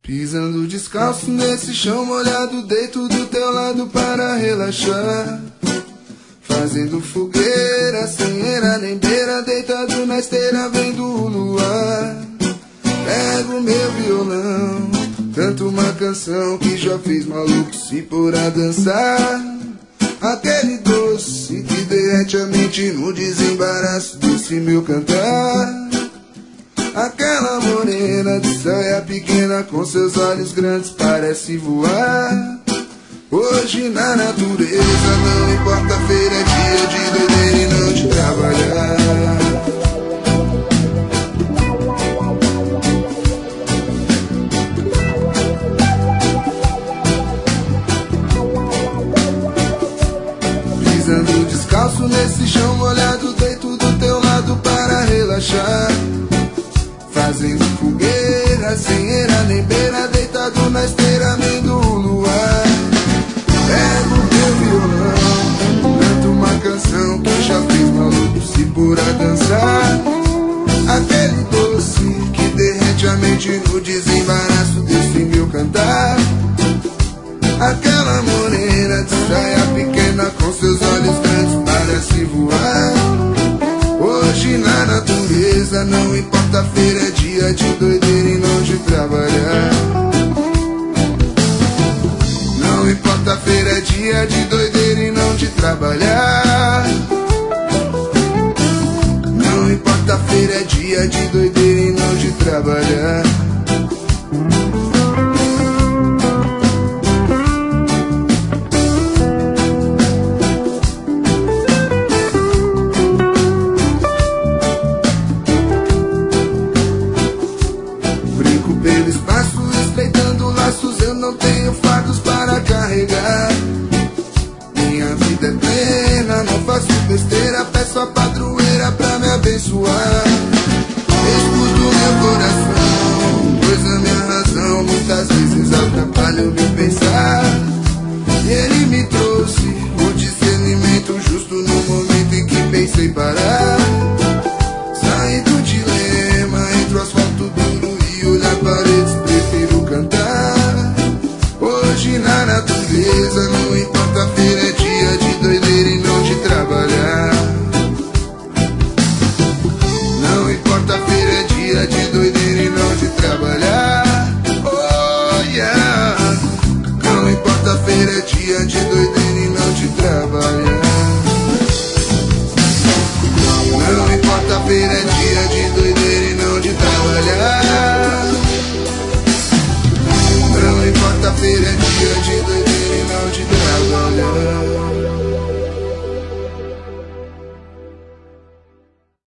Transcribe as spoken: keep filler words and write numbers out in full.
Pisando descalço nesse chão molhado, deito do teu lado para relaxar. Fazendo fogueira, sem era nem beira, deitado na esteira vendo o luar. Pego meu violão, canto uma canção que já fez maluco se pôr a dançar. Aquele doce que derrete a mente no desembaraço desse meu cantar. Aquela morena de saia pequena com seus olhos grandes parece voar. Hoje na natureza não importa, feira é dia de doideira e não de trabalhar. Pisando descalço nesse chão molhado, deito do teu lado para relaxar. Fazendo fogueira, sem era nem beira, deitado na esteira vendo o luar. Pego meu violão, canto uma canção que já fez maluco se pôr a dançar. Aquele doce que derrete a mente no desembaraço desse meu cantar. Aquela morena de saia pequena com seus olhos grandes parece voar. Hoje na natureza não importa, feira é dia de doideira